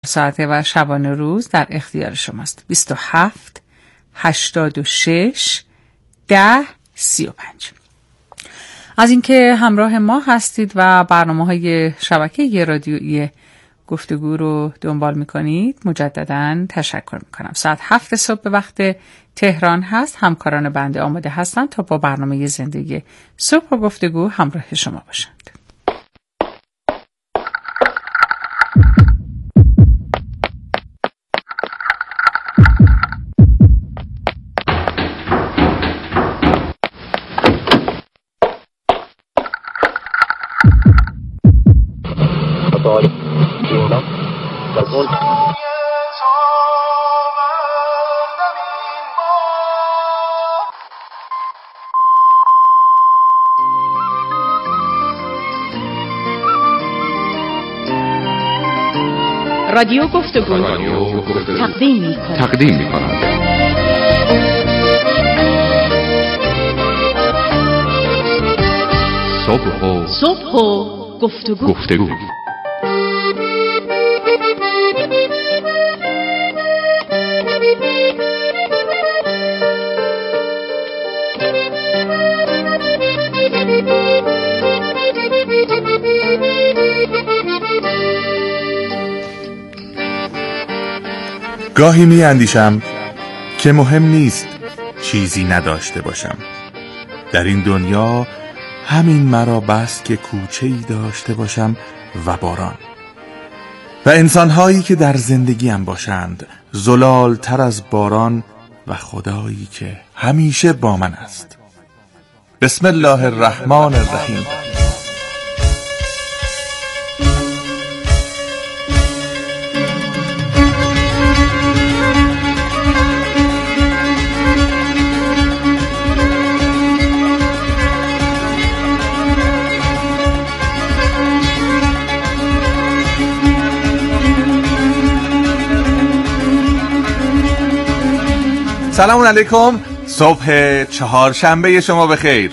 ساعته و شبانه روز در اختیار شماست. 27 86 10 35. از اینکه همراه ما هستید و برنامه‌های شبکه رادیویی گفتگو رو دنبال میکنید مجدداً تشکر میکنم. ساعت 7 صبح به وقت تهران هست. همکاران بنده آماده هستن تا با برنامه زندگی صبح و گفتگو همراه شما باشند. رادیو گفتگو تقدیم می کند. صبح و گفتگو. گاهی می اندیشم که مهم نیست چیزی نداشته باشم. در این دنیا همین مرا بس که کوچه‌ای داشته باشم و باران و انسان‌هایی که در زندگیم باشند زلال تر از باران و خدایی که همیشه با من است. بسم الله الرحمن الرحیم. سلام علیکم. صبح چهارشنبه شما بخیر.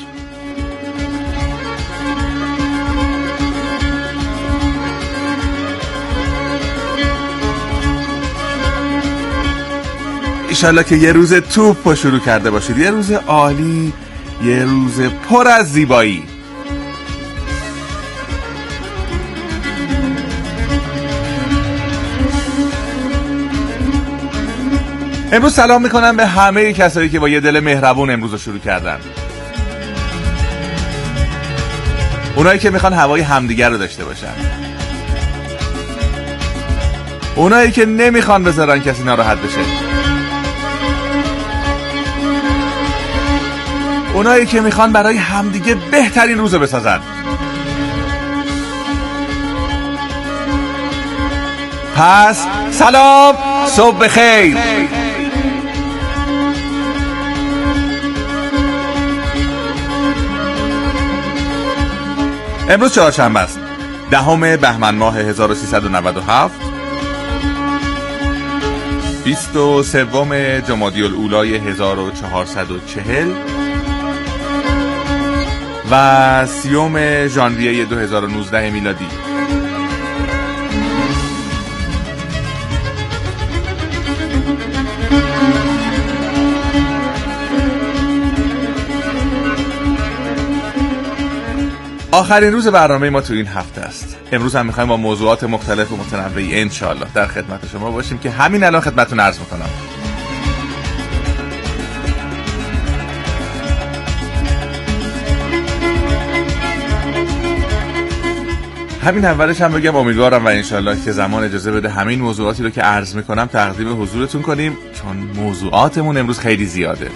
ایشالله که یه روز توپ رو شروع کرده باشید، یه روز عالی، یه روز پر از زیبایی. امروز سلام میکنم به همه کسایی که با یه دل مهربون امروز رو شروع کردن. اونایی که میخوان هوای همدیگر رو داشته باشن، اونایی که نمیخوان بذارن کسی ناراحت بشه، اونایی که میخوان برای همدیگه بهترین روز رو بسازن. پس سلام، صبح بخیر. امروز چهارشنبه است، 10 بهمن ماه 1397، 23 جمادی الاولی 1440 و 30 ژانویه 2019 میلادی. آخرین روز برنامه ما تو این هفته است. امروز هم میخوایم با موضوعات مختلف و متنوعی انشالله در خدمت شما باشیم که همین الان خدمتتون عرض میکنم. همین اولش هم بگم امیدوارم و انشالله که زمان اجازه بده همین موضوعاتی رو که عرض میکنم تقدیم حضورتون کنیم، چون موضوعاتمون امروز خیلی زیاده.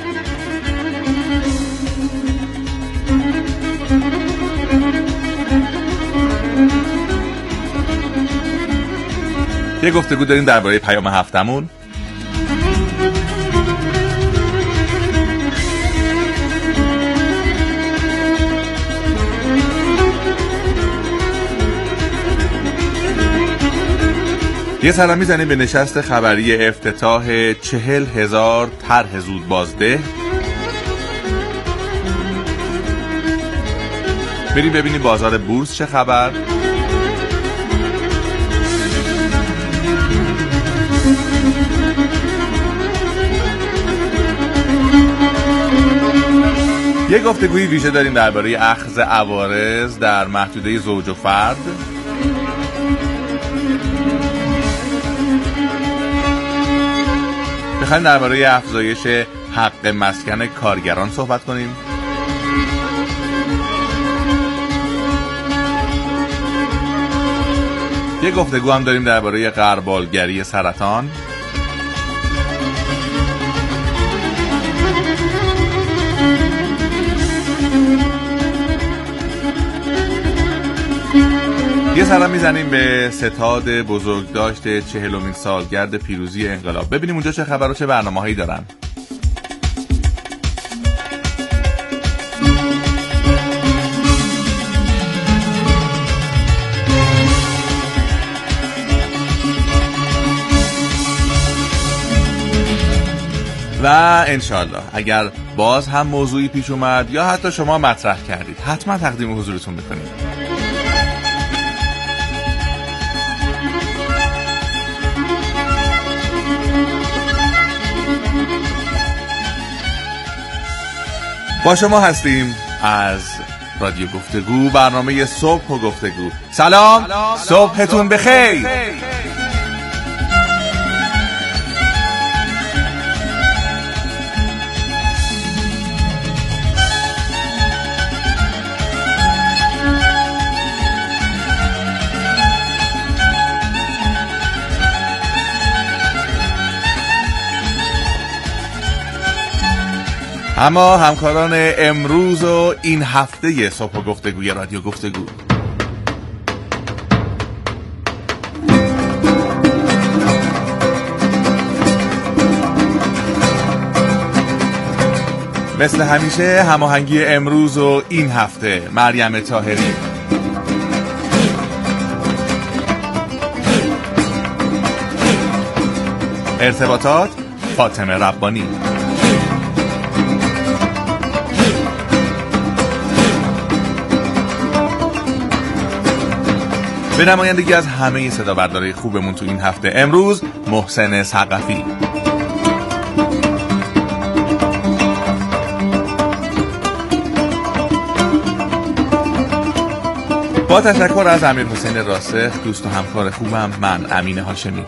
یه گفتگو داریم درباره پیام هفتمون. یه سلام میزنیم به نشست خبری افتتاح 40,000 طرح زود بازده. بریم ببینیم بازار بورس چه خبر. یک گفتگوی ویژه داریم درباره اخذ عوارض در محدوده زوج و فرد. میخوایم درباره افزایش حق مسکن کارگران صحبت کنیم. یک گفتگو هم داریم درباره غربالگری سرطان. یه سلام میزنیم به ستاد بزرگداشت 40مین سالگرد پیروزی انقلاب. ببینیم اونجا چه خبر و چه برنامه‌هایی دارن. و انشالله اگر باز هم موضوعی پیش اومد یا حتی شما مطرح کردید حتما تقدیم حضورتون میکنیم. با شما هستیم از رادیو گفتگو، برنامه صبح و گفتگو. سلام، صبحتون بخیر. اما همکاران امروز و این هفته صبح و گفتگوی رادیو گفتگو. مثل همیشه هماهنگی امروز و این هفته مریم طاهری، ارتباطات فاطمه ربانی، به نمایندگی از همه صدا بردارای خوبمون تو این هفته امروز محسن ثقفی. با تشکر از امیر حسین راسخ، دوست و همکار خوبم، من امین هاشمی.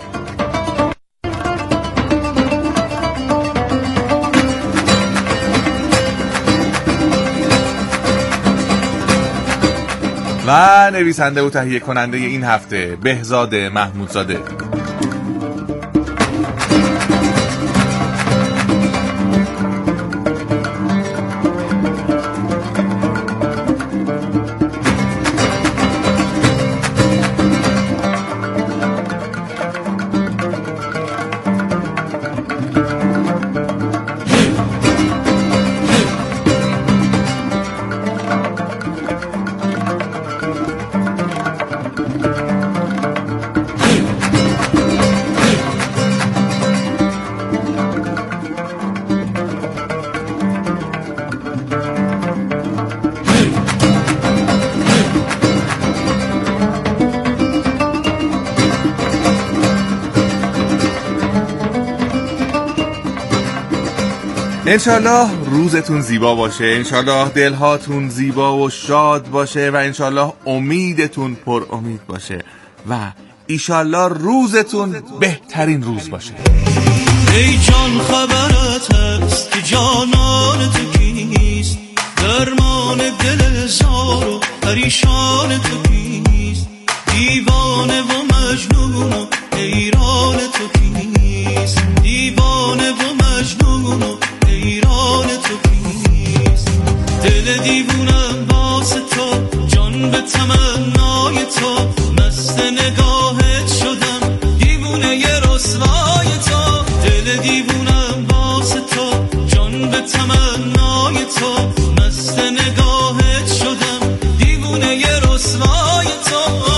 و نویسنده و تهیه کننده این هفته بهزاد محمودزاده. انشالله روزتون زیبا باشه، انشالله دلهاتون زیبا و شاد باشه و انشالله امیدتون پر امید باشه و ایشالله روزتون بهترین روز باشه. ای جان خبرت هست که جانان تو کیست، درمان دل زار و پریشان تو کیست، دیوانه و مجنون و حیران تو کیست، دیوانه و مجنون و حیران تو کیست، دل دیوونم واسه تو، جان به تمنای تو، مست نگاهت شدم، دیوونه ی رسوای تو، دل دیوونم واسه تو، جان به تمنای تو، مست نگاهت شدم، دیوونه ی رسوای تو.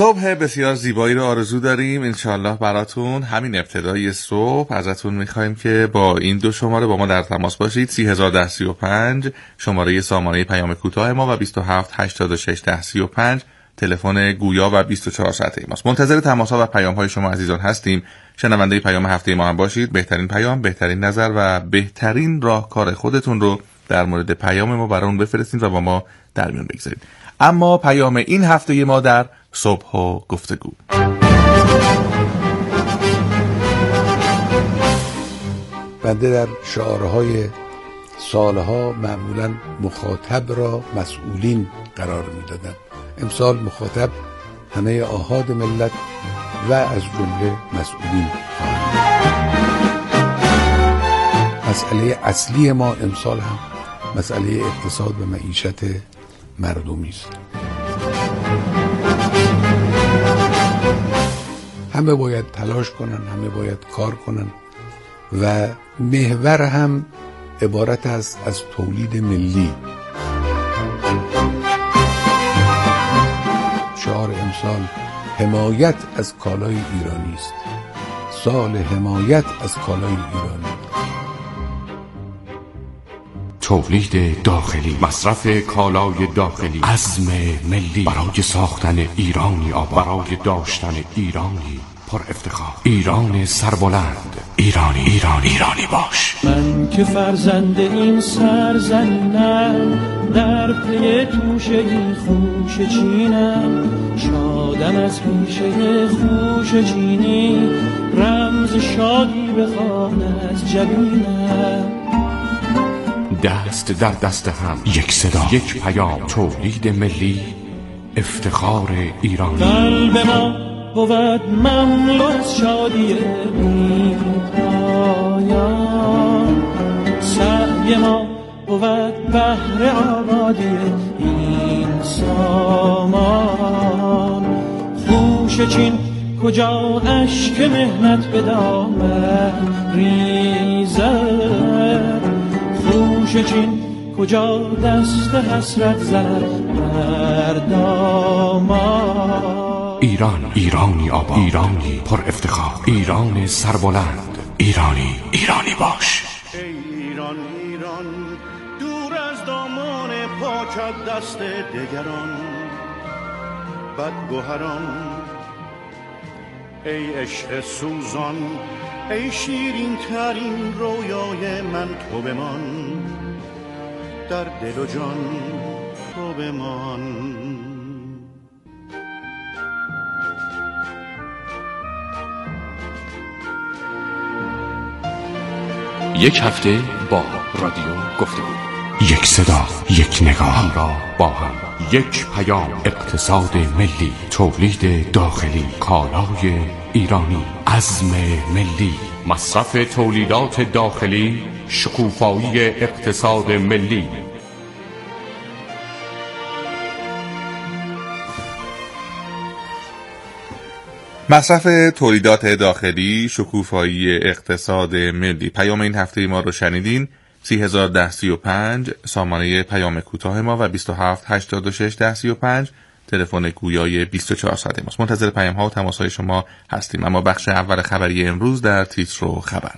صبح بسیار زیبایی رو آرزو داریم انشالله براتون. همین ابتدای صبح ازتون میخوایم که با این دو شماره با ما در تماس باشید. 301035 شماره سامانه پیام کوتاه ما و 27861035 تلفن گویا و 24 ساعته ماست. منتظر تماس‌ها و پیام‌های شما عزیزان هستیم. شنونده پیام هفته ما هم باشید. بهترین پیام، بهترین نظر و بهترین راهکار خودتون رو در مورد پیام ما برامون بفرستید و با ما در میون بگذارید. اما پیام این هفته ما در صبح و گفتگو. بنده در شعارهای سالها معمولا مخاطب را مسئولین قرار میدادم. امسال مخاطب همه آحاد ملت و از جمله مسئولین خواهند. مسئله اصلی ما امسال هم مسئله اقتصاد و معیشت مردمی است. همه باید تلاش کنن، همه باید کار کنن و محور هم عبارت است از تولید ملی. شعار امسال حمایت از کالای ایرانی است. سال حمایت از کالای ایرانی. تولید داخلی، مصرف کالای داخلی، عزم ملی برای ساختن ایرانی آباد، برای داشتن ایرانی پر افتخار، ایران سربلند، ایرانی باش. من که فرزند این سرزمینم، در پی توشه این خوش چینم، شادم از پیشه خوش چینی، رمز شادی بخوان از جبینم. دست در دست هم، یک صدا، یک پیام، تولید ملی، افتخار ایرانی. قلب ما بود مملو از شادی بی پایان، سعی ما بود بهر آبادی این سامان. خوش چین کجا اشک مهنت به دامن ریزد، خوش چین کجا دست حسرت زند بر دامان. ایرانی آباد، ایرانی پر افتخار، ایران سربلند، ایرانی باش. ای ایران دور از دامان پاکت دست دگران بدگوهران. ای عشق سوزان، ای شیرین ترین رویای من، تو بمان در دل و جان، تو بمان. یک هفته با رادیو گفتگو، یک صدا، یک نگاه، همراه با هم، یک پیام، اقتصاد ملی، تولید داخلی، کالای ایرانی، عزم ملی، مصرف تولیدات داخلی، شکوفایی اقتصاد ملی. مصرف تولیدات داخلی، شکوفایی اقتصاد ملی. پیام این هفته ما رو شنیدین. 301035 سامانه پیام کوتاه ما و 27861035 تلفن گویای 24 ساعته ماست. منتظر پیام ها و تماس های شما هستیم. اما بخش اول خبری امروز در تیتر و خبر.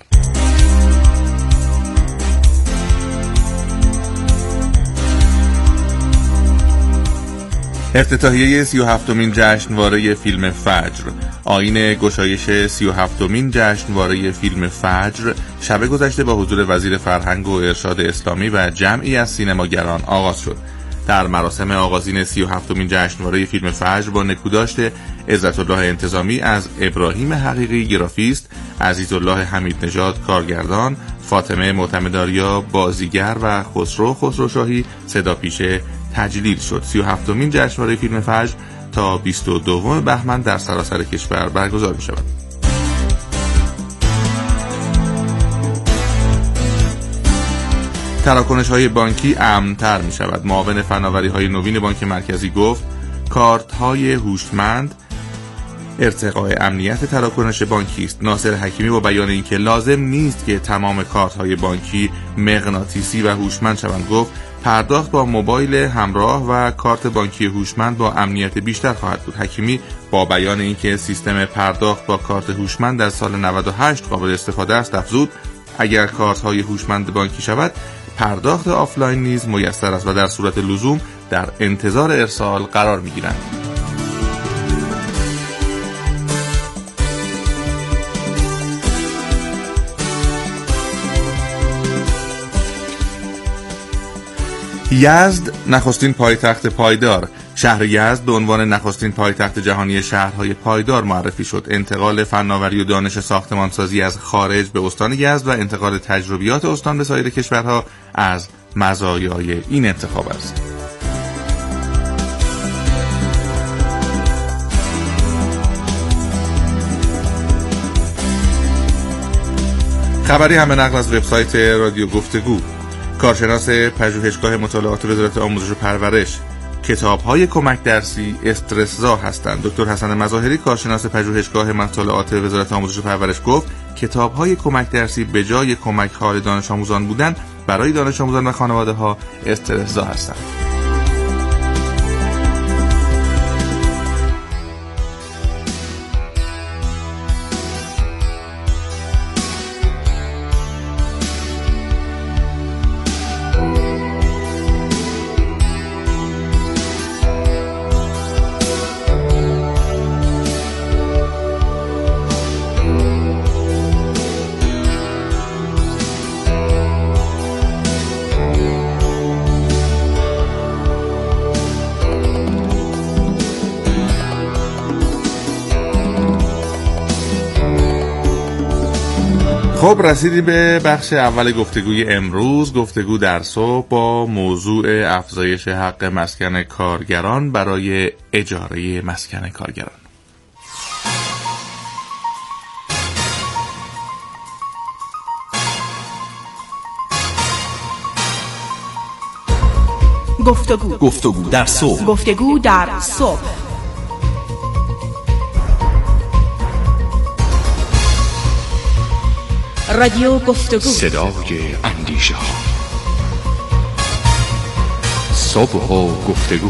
افتتاحیه 37مین جشنواره فیلم فجر. آیین گشایش 37مین جشنواره فیلم فجر شب گذشته با حضور وزیر فرهنگ و ارشاد اسلامی و جمعی از سینماگران آغاز شد. در مراسم آغازین 37مین جشنواره فیلم فجر با نکوداشت عزت الله انتظامی از ابراهیم حقیقی گرافیست، عزیزالله حمید نژاد کارگردان، فاطمه معتمدآریا بازیگر و خسرو شاهی صداپیشه تجلیل شد. 37مین جشنواره فیلم فجر تا 22 بهمن در سراسر کشور برگزار می شود. تراکنش‌های بانکی امن‌تر می شود. معاون فناوری‌های نوین بانک مرکزی گفت کارت‌های هوشمند ارتقاء امنیت تراکنش بانکی است. ناصر حکیمی با بیان اینکه لازم نیست که تمام کارت‌های بانکی مغناطیسی و هوشمند شوند گفت پرداخت با موبایل همراه و کارت بانکی هوشمند با امنیت بیشتر خواهد بود. حکیمی با بیان اینکه سیستم پرداخت با کارت هوشمند در سال 98 قابل استفاده است افزود اگر کارت‌های هوشمند بانکی شود پرداخت آفلاین نیز میسر است و در صورت لزوم در انتظار ارسال قرار می‌گیرند. یزد نخستین پایتخت پایدار. شهر یزد به عنوان نخستین پایتخت جهانی شهرهای پایدار معرفی شد. انتقال فناوری و دانش ساختمانسازی از خارج به استان یزد و انتقال تجربیات استان به سایر کشورها از مزایای این انتخاب است. خبری هم به نقل از وبسایت رادیو گفتگو. کارشناس پژوهشگاه مطالعات وزارت آموزش و پرورش: کتاب‌های کمک درسی استرس‌زا هستند. دکتر حسن مظاهری کارشناس پژوهشگاه مطالعات وزارت آموزش و پرورش گفت کتاب‌های کمک درسی به جای کمک حال دانش آموزان بودن برای دانش آموزان و خانواده‌ها استرس‌زا هستند. خب رسیدیم به بخش اول گفتگوی امروز. گفتگو در صبح با موضوع افزایش حق مسکن کارگران برای اجاره مسکن کارگران. گفتگو در صبح. گفتگو در صبح. رادیو گفتگو، صدای اندیشه ها. صبح و گفتگو.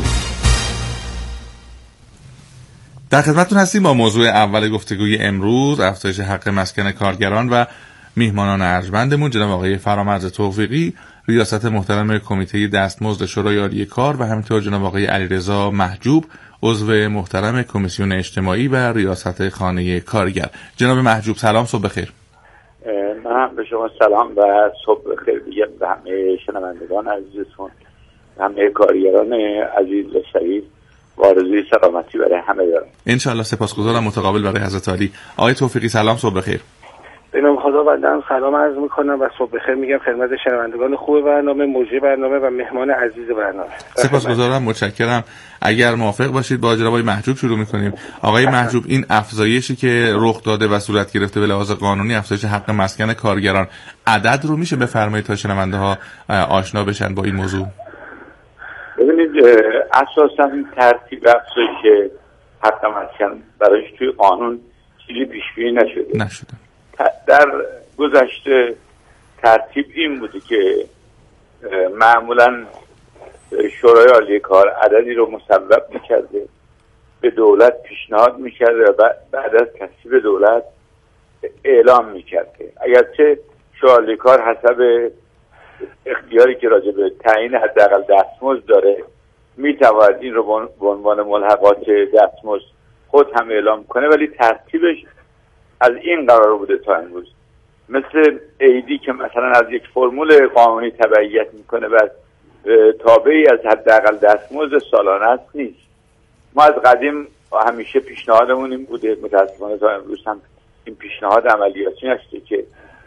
در خدمتتون هستیم با موضوع اول گفتگوی امروز، افزایش حق مسکن کارگران، و میهمانان ارجمندمون جناب آقای فرامرز توفیقی، ریاست محترم کمیته دستمزد شورای عالی کار، و همینطور جناب آقای علیرضا محجوب، عضو محترم کمیسیون اجتماعی و ریاست خانه کارگر. جناب محجوب سلام، صبح بخیر. من به شما سلام و صبح بخیر میگم به همه شنوندگان عزیزتون، همه کارگران عزیز و شریف، و آرزوی سلامتی برای همه دارم. انشالله. سپاسگزارم متقابل برای حضرت عالی. آقای توفیقی سلام، صبح بخیر. به نام خدا بندم سلام عرض میکنم و صبح بخیر میگم خدمت شنوندگان خوب برنامه، مجری برنامه و مهمان عزیز برنامه. سپاسگزارم، متشکرم. اگر موافق باشید با جناب آقای محجوب شروع میکنیم. آقای محجوب، این افزایشی که رخ داده و صورت گرفته به لحاظ قانونی، افزایش حق مسکن کارگران، عدد رو میشه بفرمایید تا شنونده ها آشنا بشن با این موضوع؟ ببینید، اساسا این ترتیب افزایش حق مسکن برایش توی قانون چیزی پیش بینی نشده. در گذشته ترتیب این بوده که معمولا شورای عالی کار عددی رو مصوب میکرده، به دولت پیشنهاد میکرده و بعد از تصویب دولت اعلام میکرده. اگرچه شورای عالی کار حسب اختیاری که راجع به تعیین حداقل دستمزد داره میتواند این رو به عنوان ملحقات دستمزد خود هم اعلام کنه، ولی ترتیبش از این قرار بوده تا امروز. مثل ایدی که مثلا از یک فرمول قانونی تبعیت میکنه و تابعی از حداقل دستمزد سالانه است نیست. ما از قدیم همیشه پیشنهادمون این بوده، متاسفانه تا امروز هم این پیشنهاد عملیاتی نشده که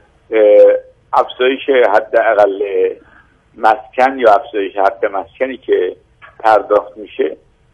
افزایش حداقل مسکن یا افزایش حق مسکنی که پرداخت میشه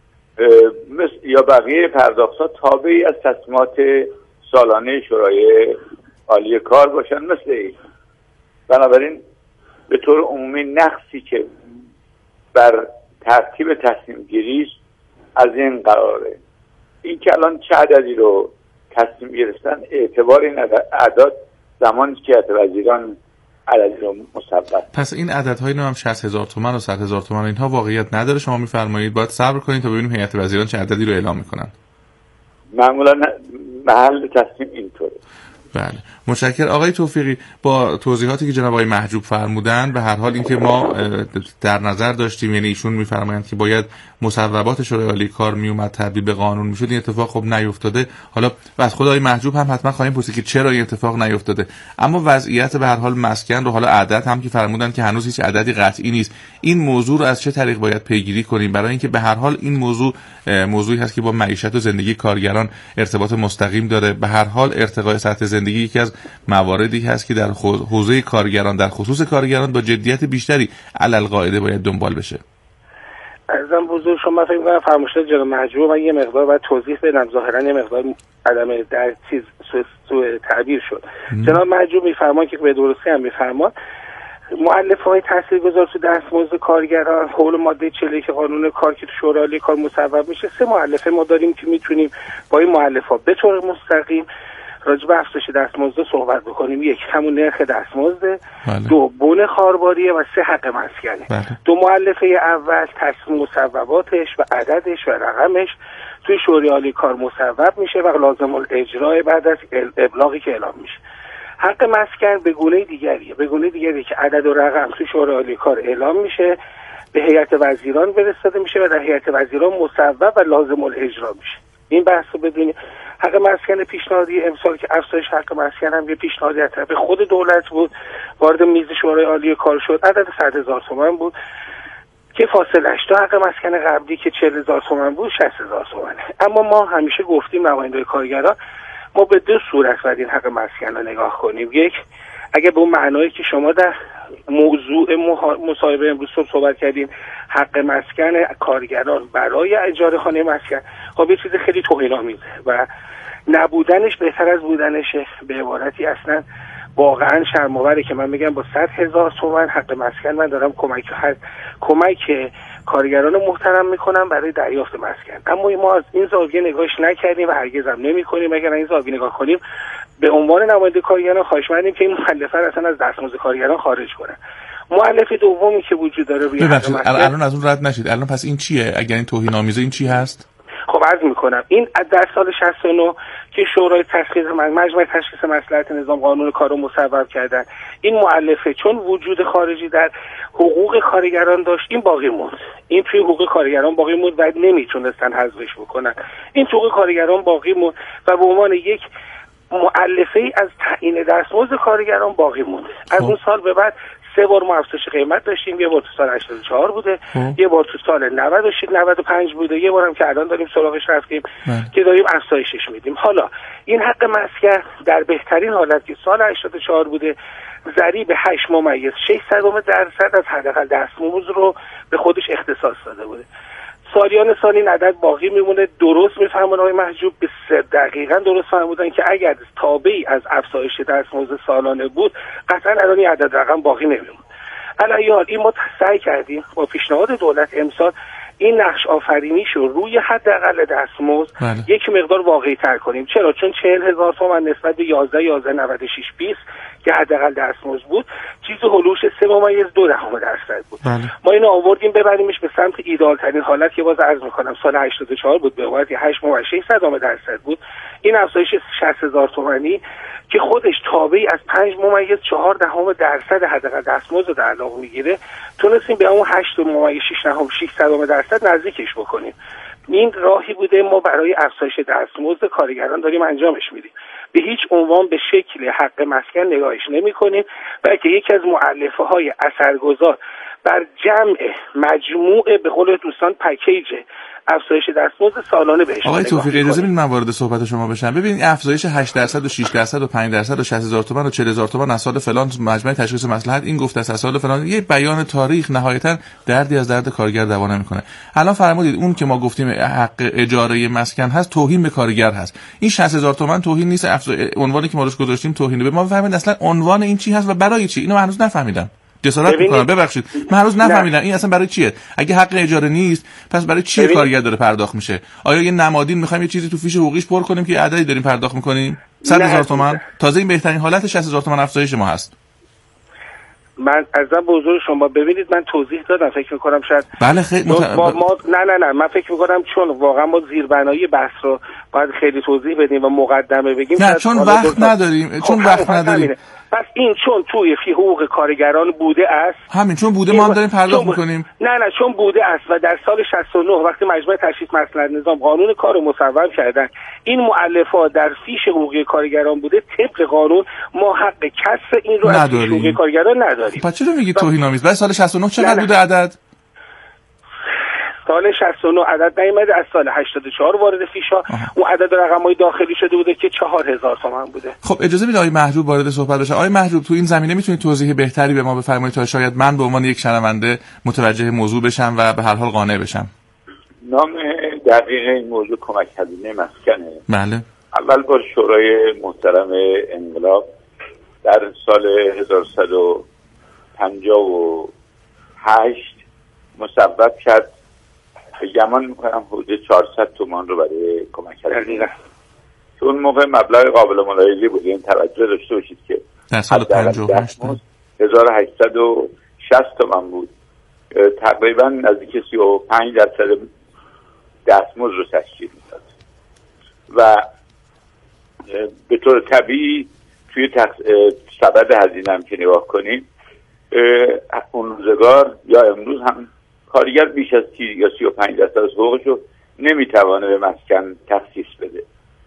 یا بقیه پرداخت‌ها تابعی از تصمیمات سالانه شورای عالی کار باشن مثل این. بنابراین به طور عمومی نقصی که بر ترتیب تصمیم گیری از این قراره. این که الان چه عددی رو تصمیم گرفتن، اعتبار این اعداد زمانی که هیئت وزیران عددی رو مصوب. پس این عددهای هم 60,000 تومان و 100,000 تومان اینها واقعیت نداره، شما میفرمایید باید صبر کنید تا ببینیم هیئت وزیران چه عددی رو اعلام میکنن. معمولا محل تصمیم اینطوره. بله، متشکرم آقای توفیقی. با توضیحاتی که جناب آقای محجوب فرمودن، به هر حال اینکه ما در نظر داشتیم، یعنی ایشون میفرمایند که باید مصوبات شورای عالی کار میومد تبدیل به قانون میشد، این اتفاق خب نیفتاده. حالا از خود آقای محجوب هم حتما خواهیم پرسید که چرا این اتفاق نیفتاده، اما وضعیت به هر حال مسکن رو، حالا عدد هم که فرمودن که هنوز هیچ عددی قطعی نیست، این موضوع رو از چه طریق باید پیگیری کنیم؟ برای اینکه به هر حال این موضوعی هست که با معیشت و زندگی کارگران ارتباط مستقیم داره. به هر حال ارتقاء سطح زندگی یکی از مواردی هست که در حوزه کارگران، در خصوص کارگران، با جدیت بیشتری علل قاعده باید دنبال بشه. عزیزم بزرگ، شما فکر می‌کنم فرمایشات جناب محجوب من یه مقدار باید توضیح بدم، ظاهرا یه مقدار عدم در چیز سوء تعبیر شد. جناب محجوب میفرمان که به درستی هم میفرمان مؤلفه‌های تاثیرگذار تو دستمزد کارگران حول ماده 41 قانون کار که تو شورای عالی کار مصوب میشه، 3 مؤلفه ما داریم که میتونیم با این مؤلفه‌ها به طور مستقیم راجع به افزایش دستمزد صحبت بکنیم. 1 همون نرخ دستمزد، 2 بن خارباریه و 3 حق مسکنه. 2 مؤلفه اول تصمیم مصوباتش و عددش و رقمش توی شورای عالی کار مصوب میشه و لازم الاجرا بعد از ابلاغی که اعلام میشه. حق مسکن به گونه دیگریه که عدد و رقم توی شورای عالی کار اعلام میشه، به هیئت وزیران فرستاده میشه و در هیئت وزیران مصوب و لازم الاجرا میشه. این بحث رو بدونید. حق مسکن پیشنهادی امسال که افزایش حق مسکن هم یه پیشنهادی از طرف خود دولت بود، وارد میز شورای عالی کار شد، عدد 100,000 تومان بود که فاصله‌اش تا حق مسکن قبلی که 40,000 تومان بود 60,000 تومانه. اما ما همیشه گفتیم نماینده کارگران ما به 2 صورت باید این حق مسکن رو نگاه کنیم. 1 اگه به اون معنایی که شما در موضوع مصاحبه امروز صحبت کردیم، حق مسکن کارگران برای اجاره خانه مسکن، خب یه چیز خیلی توهین‌آمیزه و نبودنش بهتر از بودنشه. به عبارتی اصلا واقعا شرم‌آوره که من میگم با 100,000 تومان حق مسکن من دارم کمک کارگران محترم میکنم برای دریافت مسکن، اما ما از این زاویه نگاهش نکردیم و هرگز هم نمی‌کنیم. اگر این زاویه نگاه کنیم به عنوان نماینده کارگران خواهش می‌کنیم که این مؤلفه اصلا از دستمزد کارگران خارج کنن. مؤلف دومی که وجود داره روی الان از اون رد نشید. الان پس این چیه؟ اگر این توهین‌آمیزه این چی هست؟ خب عرض میکنم این در سال 69 که شورای تشخیص مجمع تشخیص مصلحت نظام قانون کار رو مصوب کردن، این مؤلفه چون وجود خارجی در حقوق کارگران داشت این باقی موند، این توی حقوق کارگران باقی موند و نمیتونستن حذفش بکنن. این حقوق کارگران باقی موند و به عنوان یک مؤلفه از تعیین دستمزد کارگران باقی موند. از اون سال به بعد 3 بار ما افزایش قیمت داشتیم، یه بار تو سال 84 بوده، یه بار تو سال 95 بوده، یه بارم که الان داریم سراغش رفتیم که داریم افزایشش میدیم. حالا این حق مسکن در بهترین حالت که سال 84 بوده ضریب 8.6% از حداقل دستمزد رو به خودش اختصاص داده بوده. سالیان سال این عدد باقی میمونه. درست میفهمون آقای محجوب، به دقیقاً درست فهمودن که اگر تابعی از افزایش دستمزد سالانه بود قطعاً الان این عدد رقم باقی نمیمون. علی حال این ما سعی کردیم با پیشنهاد دولت امسال این نقش آفرینیش رو روی حداقل دستمزد یک مقدار واقعی تر کنیم. چرا؟ چون 40,000 تومان نسبت به 11.96 که حداقل دستمزد بود چیز هولوش 3.2% بود. ما اینو آوردیم ببریمش به سمت ایدئال ترین حالت که باز عرض میکنم سال 84 بود به عبارت 8.6% بود. این افزایش 60,000 تومانی که خودش تابعی از 5.4% حداقل دستمزد رو در علاقه میگیره تونستیم به اون 8.6% نزدیکش بکنیم. این راهی بوده ما برای افزایش دستمزد کارگران داریم انجامش میدیم. به هیچ عنوان به شکل حق مسکن نگاهش نمی کنیم، بلکه یکی از مؤلفه های اثرگذار بر جمع مجموعه به قول دوستان پکیج افزایش دستمزد سالانه بهش. آقای توفیقی اجازه بدید من وارد صحبت شما بشم. ببینید افزایش 8% و 6% و 5% و 60,000 تومان و 40,000 تومان از سال فلان مجمع تشخیص مصلحت این گفته است از سال فلان، یه بیان تاریخ نهایتا دردی از درد کارگر دوا نمیکنه. الان فرمودید اون که ما گفتیم حق اجاره مسکن هست توهین به کارگر هست. این 60,000 تومان توهین نیست، عنوانی که ما روش گذاشتیم توهینه. به ما بفهمید اصلا عنوان این چی هست و برای چی؟ اینو هنوز نفهمیدم. جسارت میکنن. ببخشید من هنوز نفهمیدم این اصلا برای چیه؟ اگه حق اجاره نیست پس برای چی کارگر داره پرداخت میشه؟ آیا یه نمادین میخوایم یه چیزی تو فیش حقوقیش پر کنیم که عددی داریم پرداخت میکنیم؟ 100,000 تومان تازه این بهترین حالت 60,000 تومان افزایش ما هست. من ازم به حضور شما ببینید من توضیح دادم فکر میکنم شاید بله خیلی نه من فکر میکنم چون واقعا ما زیربنایی بحث رو باید خیلی توضیح بدیم و مقدمه بگیم. نه چون وقت نداریم پس این چون توی فی حقوق کارگران بوده است، همین چون بوده ما هم داریم پرداخت میکنیم. نه چون بوده است و در سال 69 وقتی مجمع تشخیص مسئله نظام قانون کار رو مصوب کردن این مؤلفات در فیش حقوقی کارگران بوده، طبق قانون ما حق کسر این رو از فیش حقوقی کارگران نداریم. پس چرا میگی توهین‌آمیز؟ بعد سال 69 چقدر بوده عدد؟ سال 69 عدد نیامده، از سال 84 وارد فیشا اون عدد رقم‌های داخلی شده بوده که 4,000 تومان بوده. خب اجازه بدید آقای محجوب وارد صحبت بشه. آقای محجوب تو این زمینه میتونید توضیح بهتری به ما بفرمایید تا شاید من به عنوان یک شنونده متوجه موضوع بشم و به هر حال قانع بشم. نام دقیق این موضوع کمک هزینه مسکنه. بله. اول با شورای محترم انقلاب در سال 1158 مصوب کرد گمان میکنم حدود 400 تومان رو برای کمک هزینه. تو اون موقع مبلغ قابل ملاحظه‌ای بود. این توجه داشته باشید که در سال 58 1860 تومان بود. تقریبا نزدیک 35% دستمزد رو تشکیل میداد و به طور طبیعی توی سبد هزینه هم که نگاه کنیم اون روزگار یا امروز هم کارگر بیش از 30 یا 35% از حقوقشو نمیتوانه به مسکن تخصیص بده.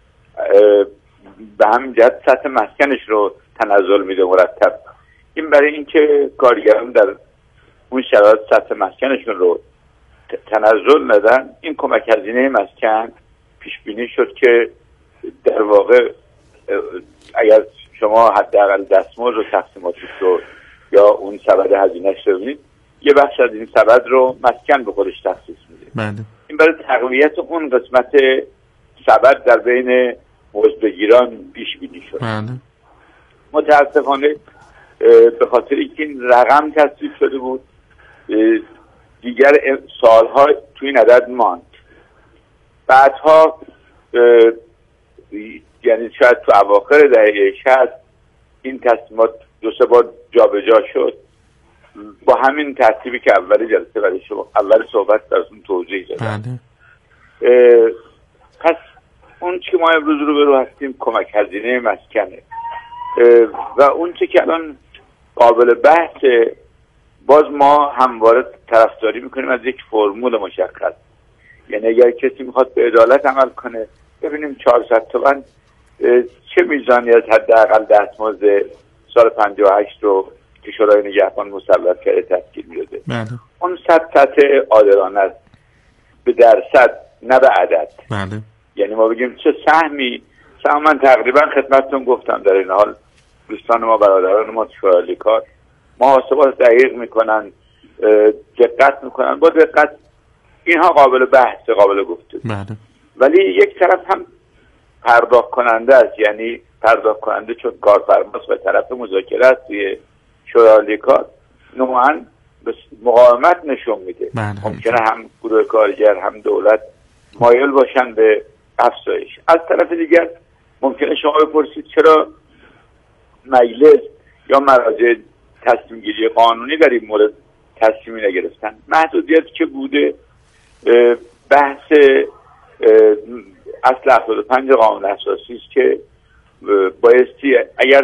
به همین جهت سطح مسکنش رو تنزل میده مرتب. این برای اینکه کارگران در اون شرایط سطح مسکنشون رو تنزل ندن، این کمک هزینه مسکن پیش بینی شد که در واقع اگر شما حداقل دستمزد رو تقسیماتش رو یا اون سبد هزینه‌اش رو ببینید یه بخش از این سبد رو مسکن به خودش تخصیص میده. بله. این برای تقویت اون قسمت سبد در بین مزدگیران پیش بینی شد. بله. متاسفانه به خاطر اینکه این رقم تصویب شده بود دیگر سالها تو این عدد ماند. بعدها یعنی شاید تو اواخر دهه 60 این تصمیمات 2-3 بار جابجا شد با همین ترتیبی که اول جلسه برای شما اول صحبت درتون توضیح دادم. پس اون چی که ما امروز رو برو هستیم کمک هزینه مسکنه و اون چی که الان قابل بحث باز ما همواره طرفداری میکنیم از یک فرمول مشخص. یعنی اگر کسی میخواد به عدالت عمل کنه ببینیم 400 تومن چه میزانی از حداقل دستمزد سال 58 رو که شورای نگهبان مصوب کرده تشکیل میده. اون سطح عادلانه است به درصد نه به عدد. بله. یعنی ما بگیم چه سهمی من تقریبا خدمتتون گفتم در این حال دوستان ما برادران ما شورای کار محاسبات دقیق میکنن، دقت میکنن، با دقت اینها قابل بحث قابل گفتگو. بله. ولی یک طرف هم پرداخت کننده است، یعنی پرداخت کننده چون کارفرماست و طرف مذاکره است توی شورای کار نوعاً مقاومت نشون میده. ممکنه هم گروه کارگر هم دولت مایل باشن به افزایش. از طرف دیگر ممکنه شما بپرسید چرا مجلس یا مراجع تصمیم گیری قانونی در این مورد تصمیمی نگرفتن. محدودیتی که بوده بحث اصل 75 قانون اساسی است که بایستی اگر